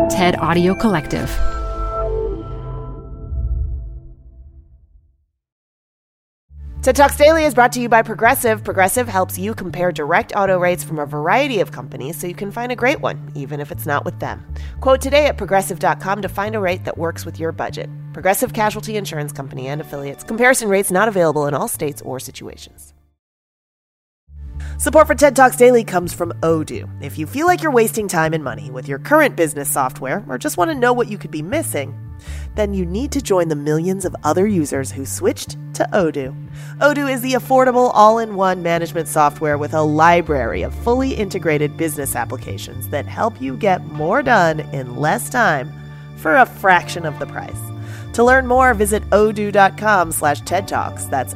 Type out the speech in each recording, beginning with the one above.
TED Audio Collective. TED Talks Daily is brought to you by Progressive. Progressive helps you compare direct auto rates from a variety of companies so you can find a great one, even if it's not with them. Quote today at Progressive.com to find a rate that works with your budget. Progressive Casualty Insurance Company and Affiliates. Comparison rates not available in all states or situations. Support for TED Talks Daily comes from Odoo. If you feel like you're wasting time and money with your current business software or just want to know what you could be missing, then you need to join the millions of other users who switched to Odoo. Odoo is the affordable all-in-one management software with a library of fully integrated business applications that help you get more done in less time for a fraction of the price. To learn more, visit odoo.com/TED Talks. That's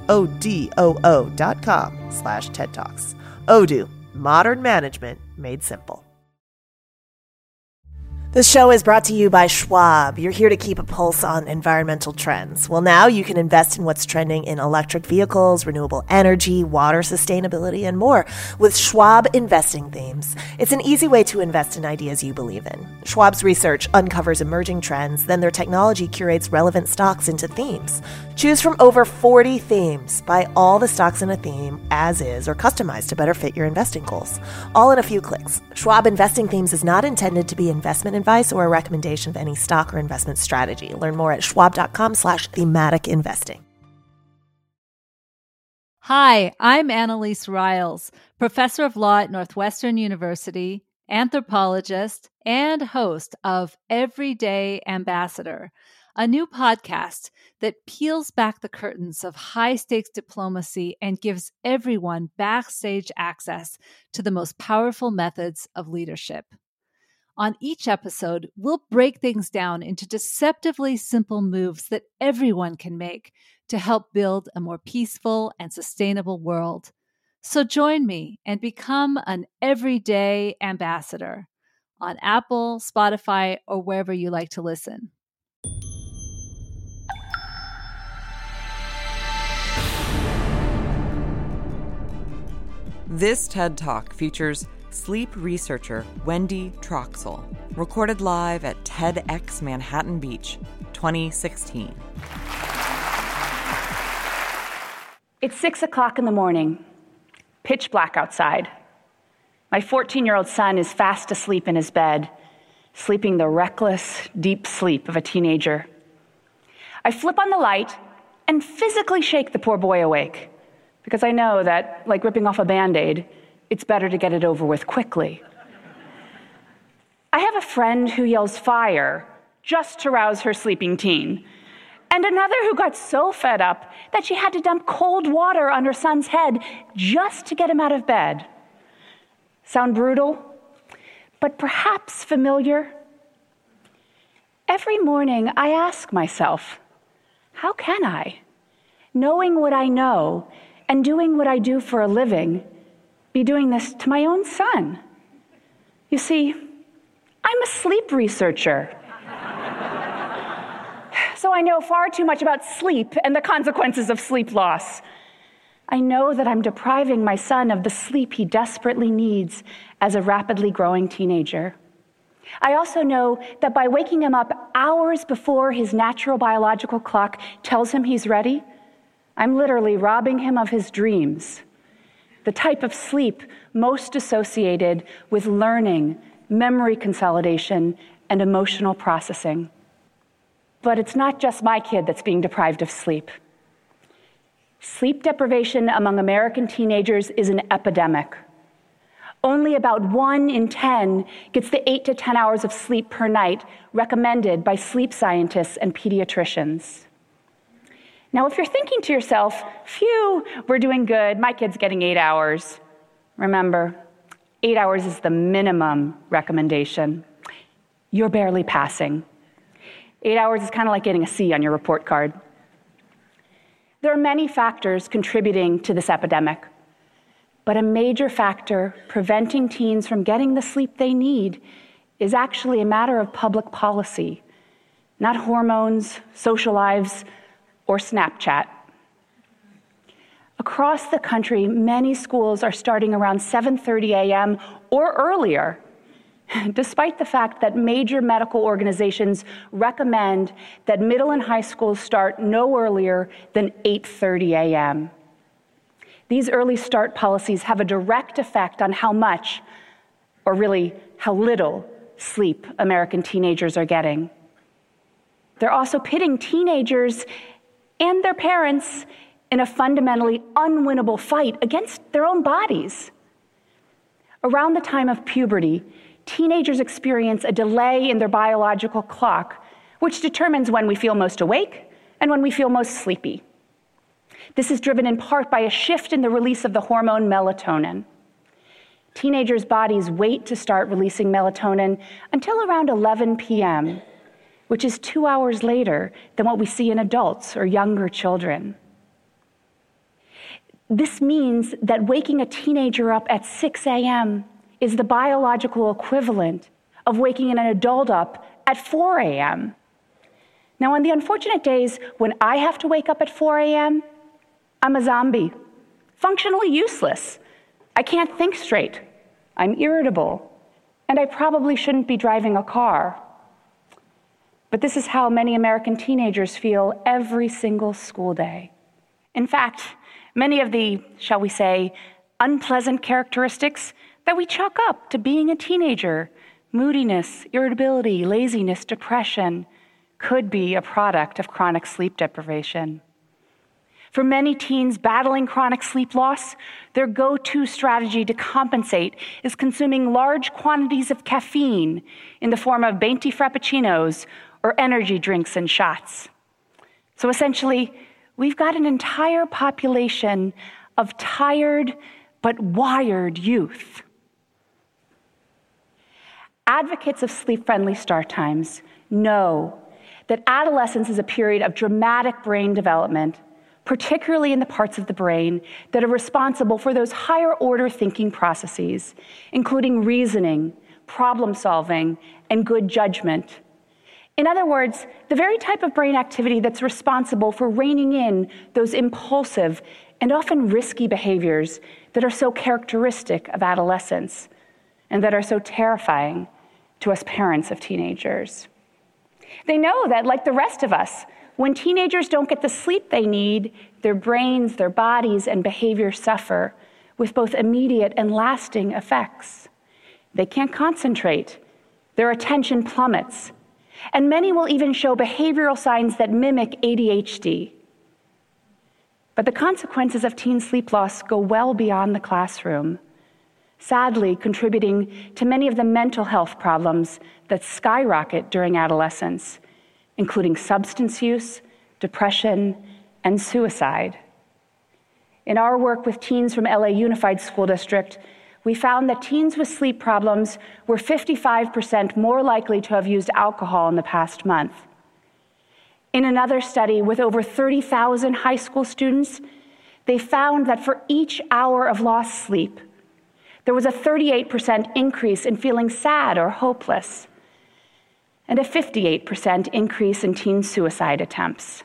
ODOO.com/TED Talks. Odoo, modern management made simple. This show is brought to you by Schwab. You're here to keep a pulse on environmental trends. Well, now you can invest in what's trending in electric vehicles, renewable energy, water sustainability, and more with Schwab Investing Themes. It's an easy way to invest in ideas you believe in. Schwab's research uncovers emerging trends, then their technology curates relevant stocks into themes. Choose from over 40 themes. Buy all the stocks in a theme as is or customized to better fit your investing goals. All in a few clicks. Schwab Investing Themes is not intended to be investment advice or a recommendation of any stock or investment strategy. Learn more at schwab.com/thematic investing. Hi, I'm Annalise Riles, professor of law at Northwestern University, anthropologist, and host of Everyday Ambassador, a new podcast that peels back the curtains of high-stakes diplomacy and gives everyone backstage access to the most powerful methods of leadership. On each episode, we'll break things down into deceptively simple moves that everyone can make to help build a more peaceful and sustainable world. So join me and become an everyday ambassador on Apple, Spotify, or wherever you like to listen. This TED Talk features sleep researcher Wendy Troxel, recorded live at TEDx Manhattan Beach, 2016. It's 6 o'clock in the morning, pitch black outside. My 14-year-old son is fast asleep in his bed, sleeping the reckless, deep sleep of a teenager. I flip on the light and physically shake the poor boy awake, because I know that, like ripping off a Band-Aid, it's better to get it over with quickly. I have a friend who yells fire just to rouse her sleeping teen, and another who got so fed up that she had to dump cold water on her son's head just to get him out of bed. Sound brutal? But perhaps familiar? Every morning I ask myself, how can I, knowing what I know and doing what I do for a living, be doing this to my own son? You see, I'm a sleep researcher. So I know far too much about sleep and the consequences of sleep loss. I know that I'm depriving my son of the sleep he desperately needs as a rapidly growing teenager. I also know that by waking him up hours before his natural biological clock tells him he's ready, I'm literally robbing him of his dreams, the type of sleep most associated with learning, memory consolidation, and emotional processing. But it's not just my kid that's being deprived of sleep. Sleep deprivation among American teenagers is an epidemic. Only about 1 in 10 gets the 8 to 10 hours of sleep per night recommended by sleep scientists and pediatricians. Now, if you're thinking to yourself, phew, we're doing good, my kid's getting 8 hours. Remember, 8 hours is the minimum recommendation. You're barely passing. 8 hours is kind of like getting a C on your report card. There are many factors contributing to this epidemic, but a major factor preventing teens from getting the sleep they need is actually a matter of public policy, not hormones, social lives, or Snapchat. Across the country, many schools are starting around 7:30 a.m. or earlier. despite the fact that major medical organizations recommend that middle and high schools start no earlier than 8:30 a.m. These early start policies have a direct effect on how much, or really how little, sleep American teenagers are getting. They're also pitting teenagers and their parents in a fundamentally unwinnable fight against their own bodies. Around the time of puberty, teenagers experience a delay in their biological clock, which determines when we feel most awake and when we feel most sleepy. This is driven in part by a shift in the release of the hormone melatonin. Teenagers' bodies wait to start releasing melatonin until around 11 p.m., which is 2 hours later than what we see in adults or younger children. This means that waking a teenager up at 6 a.m. is the biological equivalent of waking an adult up at 4 a.m. Now, on the unfortunate days when I have to wake up at 4 a.m., I'm a zombie, functionally useless. I can't think straight. I'm irritable, and I probably shouldn't be driving a car. But this is how many American teenagers feel every single school day. In fact, many of the, shall we say, unpleasant characteristics that we chalk up to being a teenager, moodiness, irritability, laziness, depression, could be a product of chronic sleep deprivation. For many teens battling chronic sleep loss, their go-to strategy to compensate is consuming large quantities of caffeine in the form of venti frappuccinos or energy drinks and shots. So essentially, we've got an entire population of tired but wired youth. Advocates of sleep-friendly start times know that adolescence is a period of dramatic brain development, particularly in the parts of the brain that are responsible for those higher-order thinking processes, including reasoning, problem-solving, and good judgment. In other words, the very type of brain activity that's responsible for reining in those impulsive and often risky behaviors that are so characteristic of adolescence and that are so terrifying to us parents of teenagers. They know that, like the rest of us, when teenagers don't get the sleep they need, their brains, their bodies, and behavior suffer, with both immediate and lasting effects. They can't concentrate. Their attention plummets. And many will even show behavioral signs that mimic ADHD. But the consequences of teen sleep loss go well beyond the classroom, sadly contributing to many of the mental health problems that skyrocket during adolescence, including substance use, depression, and suicide. In our work with teens from LA Unified School District, we found that teens with sleep problems were 55% more likely to have used alcohol in the past month. In another study with over 30,000 high school students, they found that for each hour of lost sleep, there was a 38% increase in feeling sad or hopeless, and a 58% increase in teen suicide attempts.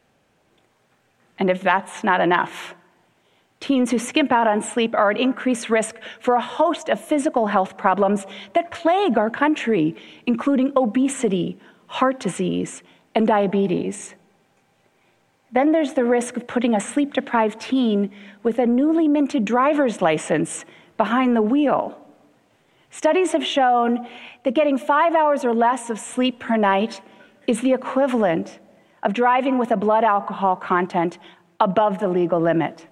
And if that's not enough, teens who skimp out on sleep are at increased risk for a host of physical health problems that plague our country, including obesity, heart disease, and diabetes. Then there's the risk of putting a sleep-deprived teen with a newly minted driver's license behind the wheel. Studies have shown that getting 5 hours or less of sleep per night is the equivalent of driving with a blood alcohol content above the legal limit.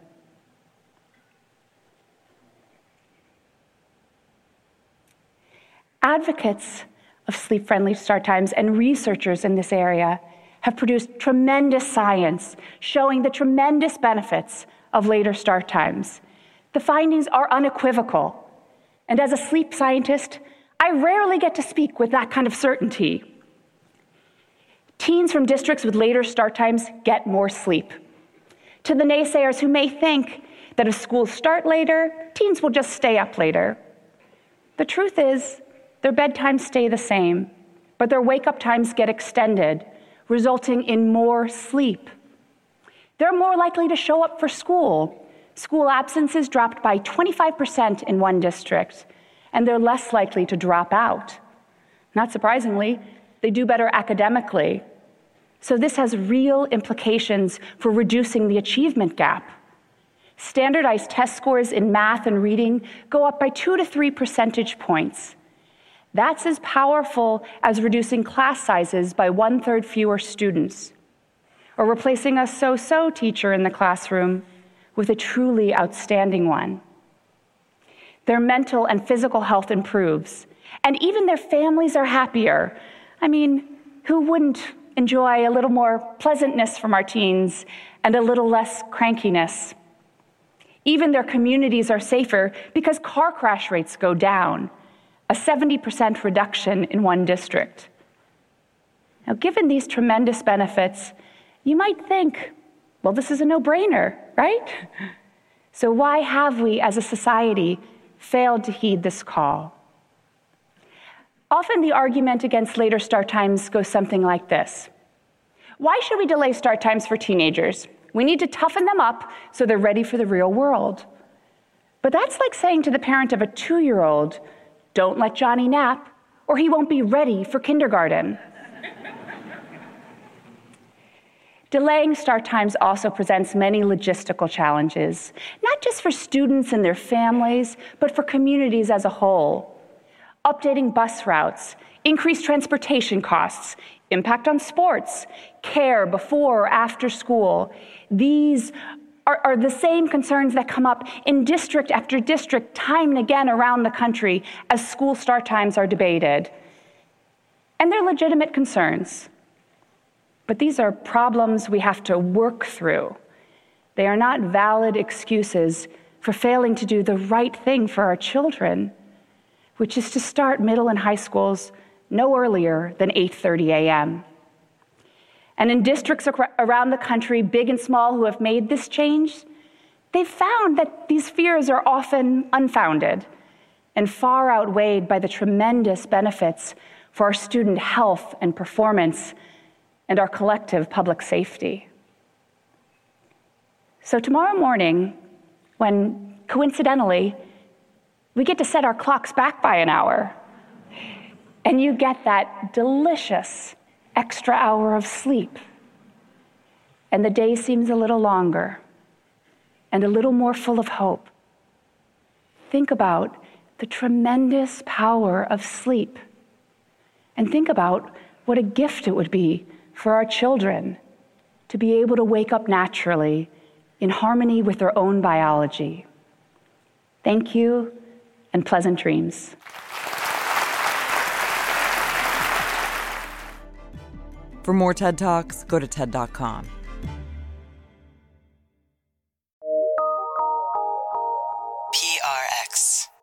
Advocates of sleep-friendly start times and researchers in this area have produced tremendous science showing the tremendous benefits of later start times. The findings are unequivocal. And as a sleep scientist, I rarely get to speak with that kind of certainty. Teens from districts with later start times get more sleep. To the naysayers who may think that if schools start later, teens will just stay up later. The truth is, their bedtimes stay the same, but their wake-up times get extended, resulting in more sleep. They're more likely to show up for school. School absences dropped by 25% in one district, and they're less likely to drop out. Not surprisingly, they do better academically. So this has real implications for reducing the achievement gap. Standardized test scores in math and reading go up by 2 to 3 percentage points. That's as powerful as reducing class sizes by 1/3 fewer students, or replacing a so-so teacher in the classroom with a truly outstanding one. Their mental and physical health improves, and even their families are happier. I mean, who wouldn't enjoy a little more pleasantness from our teens and a little less crankiness? Even their communities are safer because car crash rates go down, a 70% reduction in one district. Now, given these tremendous benefits, you might think, well, this is a no-brainer, right? So why have we, as a society, failed to heed this call? Often the argument against later start times goes something like this. Why should we delay start times for teenagers? We need to toughen them up so they're ready for the real world. But that's like saying to the parent of a 2-year-old, don't let Johnny nap, or he won't be ready for kindergarten. Delaying start times also presents many logistical challenges, not just for students and their families, but for communities as a whole. Updating bus routes, increased transportation costs, impact on sports, care before or after school. These are the same concerns that come up in district after district, time and again around the country as school start times are debated. And they're legitimate concerns. But these are problems we have to work through. They are not valid excuses for failing to do the right thing for our children, which is to start middle and high schools no earlier than 8:30 a.m. And in districts around the country, big and small, who have made this change, they've found that these fears are often unfounded and far outweighed by the tremendous benefits for our student health and performance and our collective public safety. So tomorrow morning, when coincidentally, we get to set our clocks back by an hour, and you get that delicious extra hour of sleep, and the day seems a little longer and a little more full of hope. Think about the tremendous power of sleep, and think about what a gift it would be for our children to be able to wake up naturally in harmony with their own biology. Thank you, and pleasant dreams. For more TED Talks, go to TED.com. PRX.